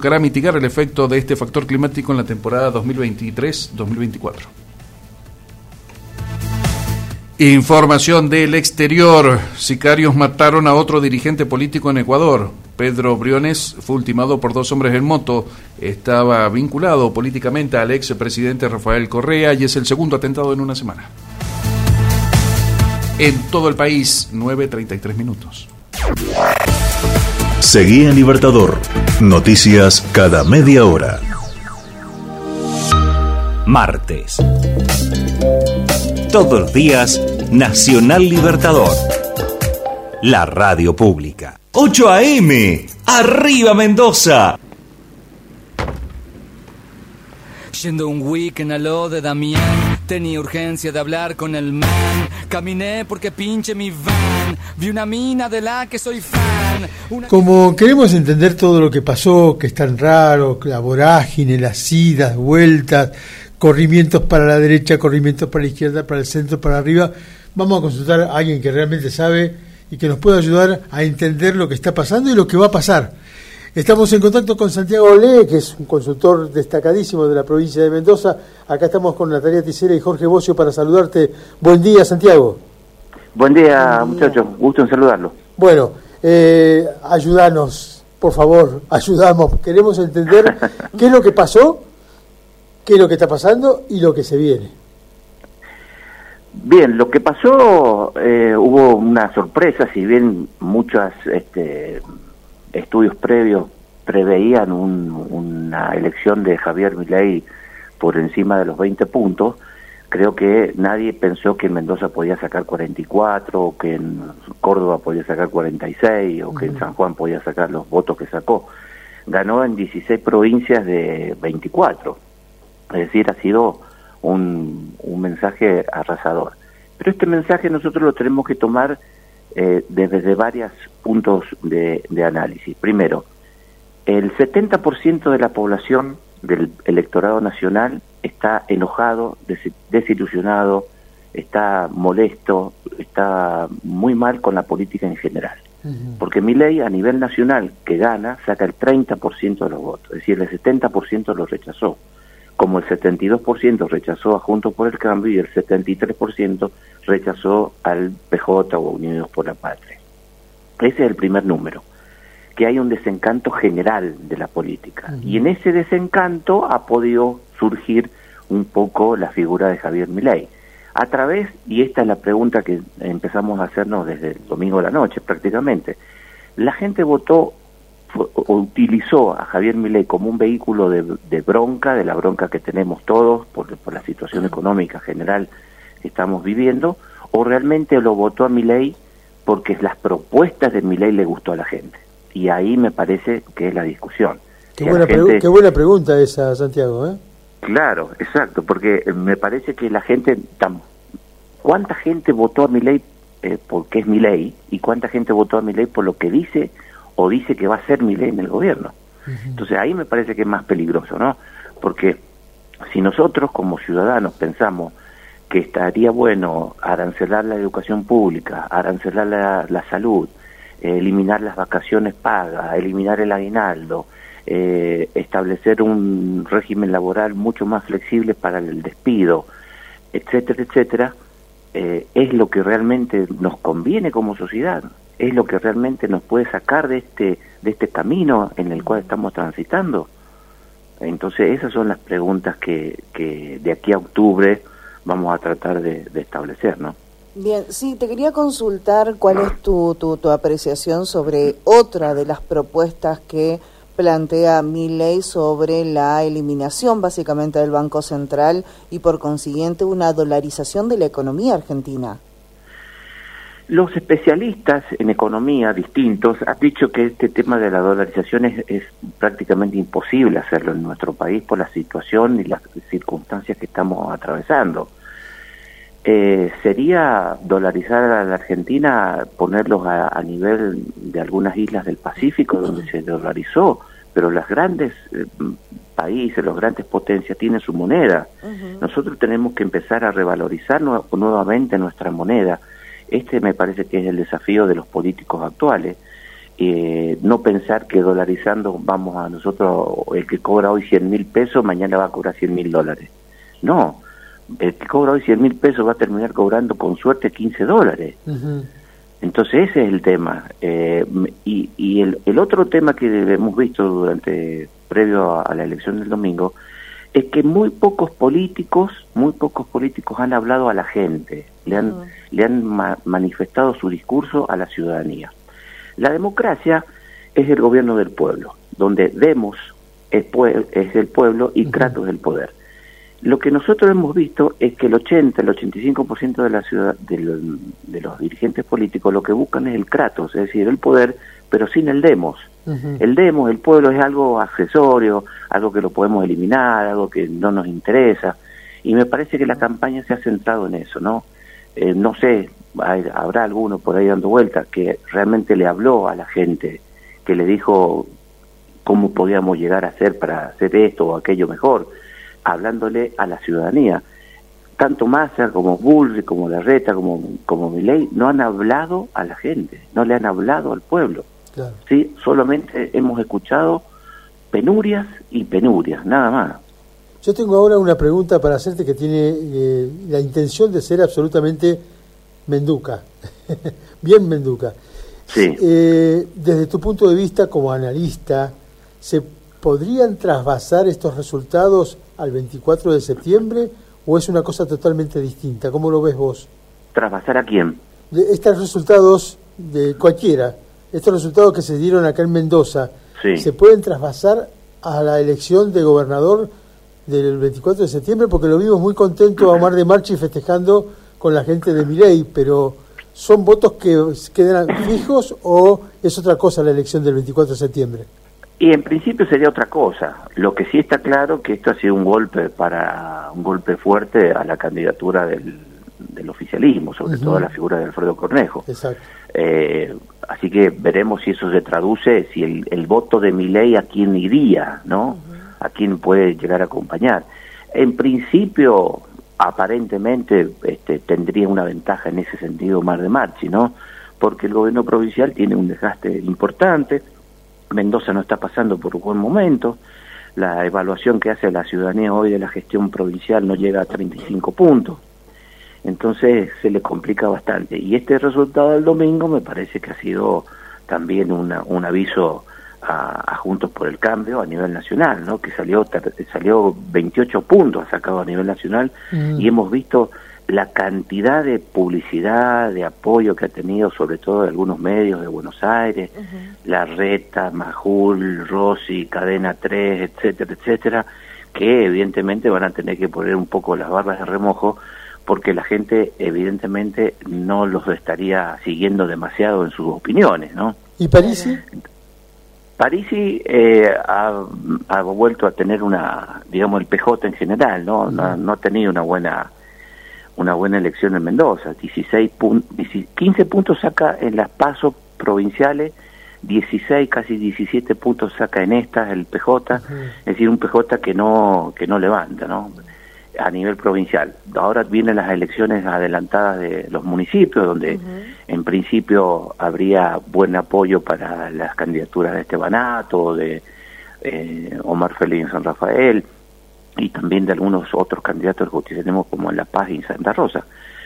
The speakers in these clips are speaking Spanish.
buscará mitigar el efecto de este factor climático en la temporada 2023-2024. Información del exterior. Sicarios mataron a otro dirigente político en Ecuador. Pedro Briones fue ultimado por 2 hombres en moto. Estaba vinculado políticamente al expresidente Rafael Correa y es el segundo atentado en una semana. En todo el país, 9:33. Seguí en Libertador. Noticias cada media hora. Martes. Todos los días, Nacional Libertador. La radio pública. 8 a.m. ¡Arriba Mendoza! Yendo un weekend a lo de Damián, tenía urgencia de hablar con el man. Caminé porque pinche mi van, vi una mina de la que soy fan. Como queremos entender todo lo que pasó, que es tan raro, la vorágine, las idas, vueltas, corrimientos para la derecha, corrimientos para la izquierda, para el centro, para arriba, vamos a consultar a alguien que realmente sabe y que nos pueda ayudar a entender lo que está pasando y lo que va a pasar. Estamos en contacto con Santiago Olé, que es un consultor destacadísimo de la provincia de Mendoza. Acá estamos con Natalia Ticera y Jorge Bocio para saludarte. Buen día, Santiago. Buen día, muchachos. Gusto en saludarlo. Bueno, ayúdanos, por favor, ayudamos. Queremos entender qué es lo que pasó, qué es lo que está pasando y lo que se viene. Bien, lo que pasó, hubo una sorpresa, si bien muchos estudios previos preveían una elección de Javier Milei por encima de los 20 puntos, creo que nadie pensó que en Mendoza podía sacar 44, o que en Córdoba podía sacar 46, o que en San Juan podía sacar los votos que sacó. Ganó en 16 provincias de 24, es decir, ha sido un mensaje arrasador. Pero este mensaje nosotros lo tenemos que tomar desde varios puntos de análisis. Primero, el 70% de la población del electorado nacional está enojado, desilusionado, está molesto, está muy mal con la política en general. Porque Milei a nivel nacional que gana saca el 30% de los votos, es decir, el 70% lo rechazó, como el 72% rechazó a Juntos por el Cambio y el 73% rechazó al PJ o Unidos por la Patria. Ese es el primer número, que hay un desencanto general de la política. Y en ese desencanto ha podido surgir un poco la figura de Javier Milei. A través, y esta es la pregunta que empezamos a hacernos desde el domingo de la noche prácticamente, la gente votó o utilizó a Javier Milei como un vehículo de bronca, de la bronca que tenemos todos por la situación económica general que estamos viviendo, o realmente lo votó a Milei porque las propuestas de Milei le gustó a la gente. Y ahí me parece que es la discusión. Qué buena pregunta esa, Santiago, ¿eh? Claro, exacto, porque me parece que la gente... ¿Cuánta gente votó a Milei porque es Milei? ¿Y cuánta gente votó a Milei por lo que dice o dice que va a ser Milei en el gobierno? Entonces ahí me parece que es más peligroso, ¿no? Porque si nosotros como ciudadanos pensamos que estaría bueno arancelar la educación pública, arancelar la salud, eliminar las vacaciones pagas, eliminar el aguinaldo, establecer un régimen laboral mucho más flexible para el despido, etcétera, etcétera, es lo que realmente nos conviene como sociedad, es lo que realmente nos puede sacar de este camino en el cual estamos transitando. Entonces esas son las preguntas que de aquí a octubre vamos a tratar de establecer, ¿no? Bien, sí, te quería consultar cuál es tu apreciación sobre otra de las propuestas que plantea Milei sobre la eliminación básicamente del Banco Central y por consiguiente una dolarización de la economía argentina. Los especialistas en economía distintos han dicho que este tema de la dolarización es prácticamente imposible hacerlo en nuestro país por la situación y las circunstancias que estamos atravesando. Sería dolarizar a la Argentina, ponerlos a nivel de algunas islas del Pacífico donde se dolarizó, pero los grandes países, las grandes potencias tienen su moneda. Nosotros tenemos que empezar a revalorizar nuevamente nuestra moneda. Este me parece que es el desafío de los políticos actuales. no pensar que dolarizando vamos a nosotros, el que cobra hoy 100.000 pesos, mañana va a cobrar $100.000. No, el que cobra hoy 100.000 pesos va a terminar cobrando con suerte $15. Ujú. Entonces ese es el tema. Y el otro tema que hemos visto previo a la elección del domingo, es que muy pocos políticos han hablado a la gente, le han manifestado su discurso a la ciudadanía. La democracia es el gobierno del pueblo, donde Demos es el pueblo y Kratos es el poder. Lo que nosotros hemos visto es que el 85% de la ciudad, de los dirigentes políticos, lo que buscan es el Kratos, es decir, el poder, pero sin el Demos. Uh-huh. El Demos, el pueblo, es algo accesorio, algo que lo podemos eliminar, algo que no nos interesa, y me parece que la campaña se ha centrado en eso, ¿no? No sé, habrá alguno por ahí dando vueltas que realmente le habló a la gente, que le dijo cómo podíamos llegar a hacer para hacer esto o aquello mejor, hablándole a la ciudadanía. Tanto Massa como Bullrich, como Larreta, como Milei, no han hablado a la gente, no le han hablado al pueblo. Claro. Sí, solamente hemos escuchado penurias y penurias, nada más. Yo tengo ahora una pregunta para hacerte que tiene la intención de ser absolutamente menduca, bien menduca. Sí. Desde tu punto de vista como analista, ¿se podrían trasvasar estos resultados al 24 de septiembre o es una cosa totalmente distinta? ¿Cómo lo ves vos? ¿Trasvasar a quién? Estos resultados de cualquiera, estos resultados que se dieron acá en Mendoza, Sí. ¿se pueden trasvasar a la elección de gobernador del 24 de septiembre? Porque lo vimos muy contento a Omar de Marchi festejando con la gente de Milei, pero ¿son votos que quedan fijos o es otra cosa la elección del 24 de septiembre? Y en principio sería otra cosa. Lo que sí está claro que esto ha sido un golpe fuerte a la candidatura del oficialismo, sobre todo a la figura de Alfredo Cornejo. Exacto. Así que veremos si eso se traduce, si el voto de Milei a quién iría, ¿no? A quién puede llegar a acompañar. En principio, aparentemente, tendría una ventaja en ese sentido Omar de Marchi, ¿no? Porque el gobierno provincial tiene un desgaste importante. Mendoza no está pasando por un buen momento, la evaluación que hace la ciudadanía hoy de la gestión provincial no llega a 35 puntos, entonces se le complica bastante, y este resultado del domingo me parece que ha sido también un aviso a Juntos por el Cambio a nivel nacional, ¿no? Que salió 28 puntos, ha sacado a nivel nacional, y hemos visto la cantidad de publicidad, de apoyo que ha tenido, sobre todo de algunos medios de Buenos Aires, Larreta, Majul, Rossi, Cadena 3, etcétera, etcétera, que evidentemente van a tener que poner un poco las barbas de remojo, porque la gente evidentemente no los estaría siguiendo demasiado en sus opiniones, ¿no? ¿Y Parisi? Parisi ha vuelto a tener digamos, el PJ en general, ¿no? No ha tenido una buena elección en Mendoza. 15 puntos saca en las PASO provinciales, 16, casi 17 puntos saca en estas el PJ, es decir, un PJ que no levanta, ¿no? A nivel provincial. Ahora vienen las elecciones adelantadas de los municipios, donde en principio habría buen apoyo para las candidaturas de Estebanato, de Omar Félix en San Rafael, y también de algunos otros candidatos que tenemos como en La Paz y en Santa Rosa.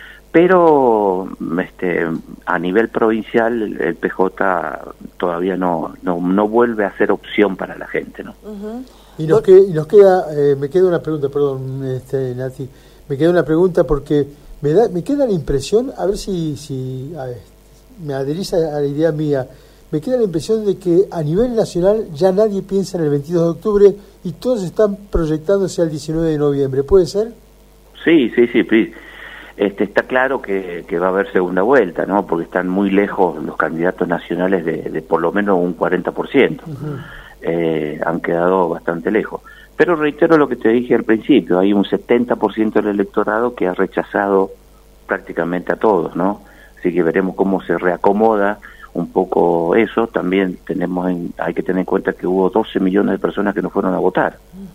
Pero a nivel provincial el PJ todavía no vuelve a ser opción para la gente, ¿no? Y nos queda, me queda una pregunta, perdón, Nati, me queda una pregunta porque me queda la impresión, a ver si me adherís a la idea mía, me queda la impresión de que a nivel nacional ya nadie piensa en el 22 de octubre y todos están proyectándose al 19 de noviembre, ¿puede ser? Sí. Está claro que va a haber segunda vuelta, ¿no? Porque están muy lejos los candidatos nacionales de por lo menos un 40%. Han quedado bastante lejos. Pero reitero lo que te dije al principio, hay un 70% del electorado que ha rechazado prácticamente a todos, ¿no? Así que veremos cómo se reacomoda un poco eso. También hay que tener en cuenta que hubo 12 millones de personas que no fueron a votar.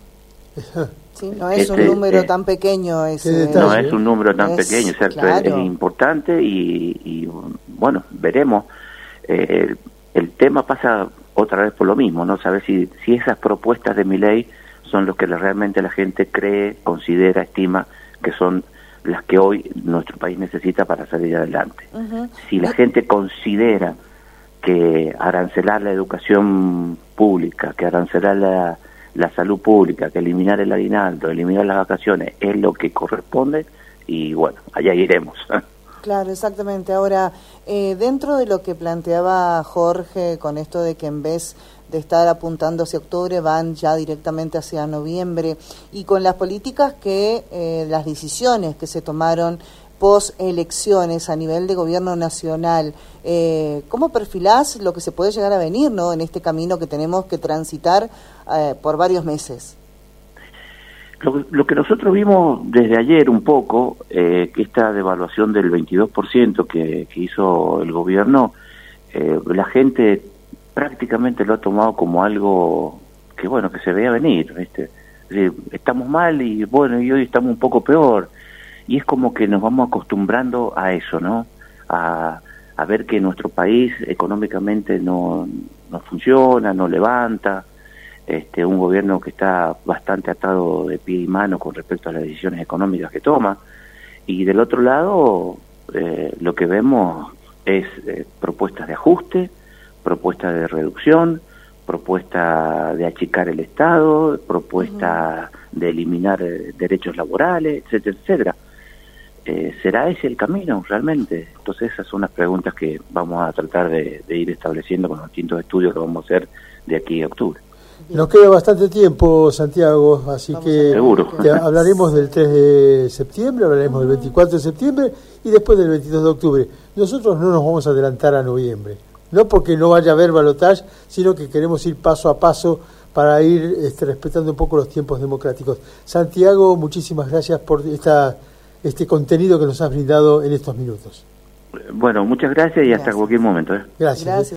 Sí, no es un número tan pequeño ese. No es un número tan pequeño, ¿cierto? Claro. Es importante y bueno, veremos. el tema pasa otra vez por lo mismo, ¿no? Saber si esas propuestas de Milei son los que realmente la gente cree, considera, estima que son las que hoy nuestro país necesita para salir adelante. Si la gente considera que arancelar la educación pública, que arancelar la salud pública, que eliminar el aguinaldo, eliminar las vacaciones es lo que corresponde, y bueno, allá iremos. Claro, exactamente. Ahora, dentro de lo que planteaba Jorge con esto de que en vez de estar apuntando hacia octubre van ya directamente hacia noviembre, y con las políticas las decisiones que se tomaron post elecciones a nivel de gobierno nacional, ¿cómo perfilás lo que se puede llegar a venir, ¿no?, en este camino que tenemos que transitar por varios meses? Lo que nosotros vimos desde ayer un poco, que esta devaluación del 22% que hizo el gobierno, la gente prácticamente lo ha tomado como algo que, bueno, que se veía venir, ¿viste? Es decir, estamos mal y bueno, y hoy estamos un poco peor, y es como que nos vamos acostumbrando a eso, ¿no? A ver que nuestro país económicamente no funciona, no levanta, un gobierno que está bastante atado de pie y mano con respecto a las decisiones económicas que toma, y del otro lado lo que vemos es propuestas de ajuste, propuesta de reducción, propuesta de achicar el Estado, propuesta de eliminar derechos laborales, etcétera, etcétera. ¿Será ese el camino realmente? Entonces esas son las preguntas que vamos a tratar de ir estableciendo con los distintos estudios que vamos a hacer de aquí a octubre. Nos queda bastante tiempo, Santiago, así que seguro. Hablaremos del 3 de septiembre, hablaremos del 24 de septiembre y después del 22 de octubre. Nosotros no nos vamos a adelantar a noviembre, no porque no vaya a haber balotaje, sino que queremos ir paso a paso para ir respetando un poco los tiempos democráticos. Santiago, muchísimas gracias por este contenido que nos has brindado en estos minutos. Bueno, muchas gracias y hasta cualquier momento. Gracias.